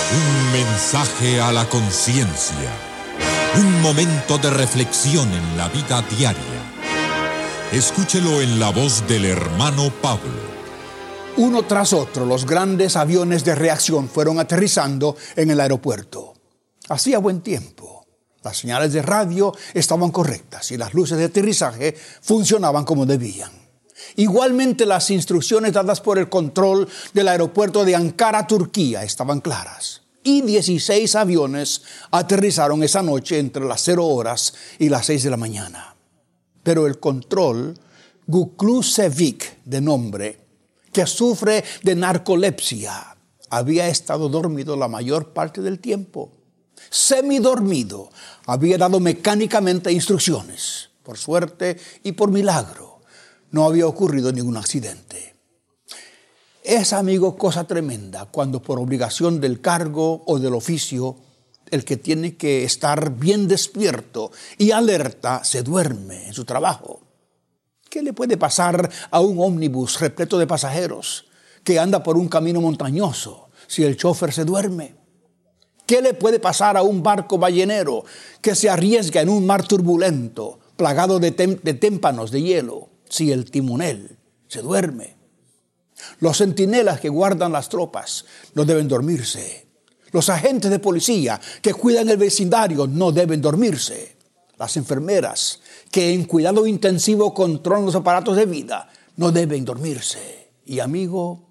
Un mensaje a la conciencia. Un momento de reflexión en la vida diaria. Escúchelo en la voz del hermano Pablo. Uno tras otro, los grandes aviones de reacción fueron aterrizando en el aeropuerto. Hacía buen tiempo. Las señales de radio estaban correctas y las luces de aterrizaje funcionaban como debían. Igualmente, las instrucciones dadas por el control del aeropuerto de Ankara, Turquía, estaban claras. Y 16 aviones aterrizaron esa noche entre las 0 horas y las 6 de la mañana. Pero el control, Guklusevic de nombre, que sufre de narcolepsia, había estado dormido la mayor parte del tiempo. Semidormido, había dado mecánicamente instrucciones. Por suerte y por milagro, no había ocurrido ningún accidente. Es, amigo, cosa tremenda cuando por obligación del cargo o del oficio, el que tiene que estar bien despierto y alerta se duerme en su trabajo. ¿Qué le puede pasar a un ómnibus repleto de pasajeros que anda por un camino montañoso si el chofer se duerme? ¿Qué le puede pasar a un barco ballenero que se arriesga en un mar turbulento, plagado de témpanos de hielo, si el timonel se duerme? Los centinelas que guardan las tropas no deben dormirse. Los agentes de policía que cuidan el vecindario no deben dormirse. Las enfermeras que en cuidado intensivo controlan los aparatos de vida no deben dormirse. Y, amigo,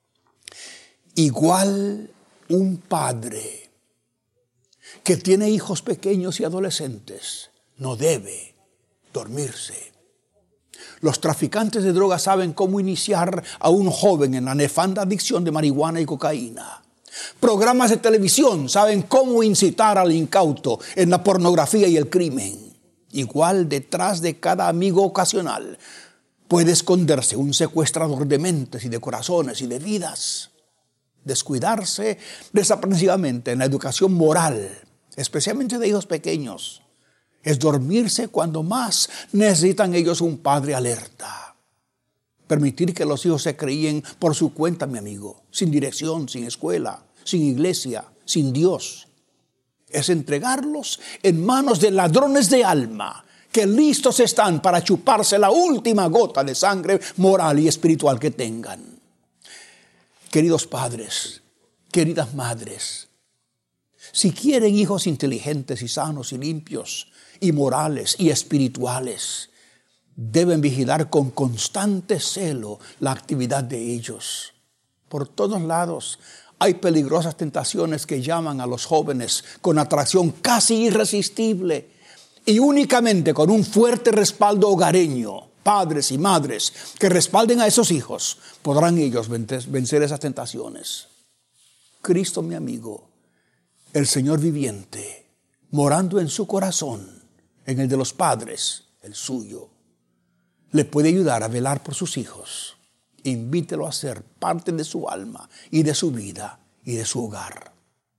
igual un padre que tiene hijos pequeños y adolescentes no debe dormirse. Los traficantes de drogas saben cómo iniciar a un joven en la nefanda adicción de marihuana y cocaína. Programas de televisión saben cómo incitar al incauto en la pornografía y el crimen. Igual, detrás de cada amigo ocasional puede esconderse un secuestrador de mentes y de corazones y de vidas. Descuidarse desaprensivamente en la educación moral, especialmente de hijos pequeños, es dormirse cuando más necesitan ellos un padre alerta. Permitir que los hijos se críen por su cuenta, mi amigo, sin dirección, sin escuela, sin iglesia, sin Dios, es entregarlos en manos de ladrones de alma que listos están para chuparse la última gota de sangre moral y espiritual que tengan. Queridos padres, queridas madres, si quieren hijos inteligentes y sanos y limpios y morales y espirituales, deben vigilar con constante celo la actividad de ellos. Por todos lados hay peligrosas tentaciones que llaman a los jóvenes con atracción casi irresistible, y únicamente con un fuerte respaldo hogareño, padres y madres que respalden a esos hijos, podrán ellos vencer esas tentaciones. Cristo, mi amigo, el Señor viviente, morando en su corazón, en el de los padres, el suyo, le puede ayudar a velar por sus hijos. Invítelo a ser parte de su alma y de su vida y de su hogar.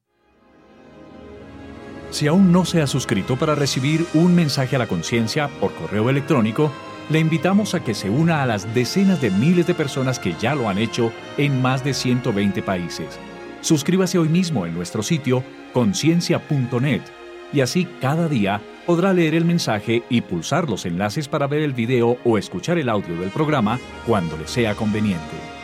Si aún no se ha suscrito para recibir un mensaje a la conciencia por correo electrónico, le invitamos a que se una a las decenas de miles de personas que ya lo han hecho en más de 120 países. Suscríbase hoy mismo en nuestro sitio conciencia.net y así cada día podrá leer el mensaje y pulsar los enlaces para ver el video o escuchar el audio del programa cuando le sea conveniente.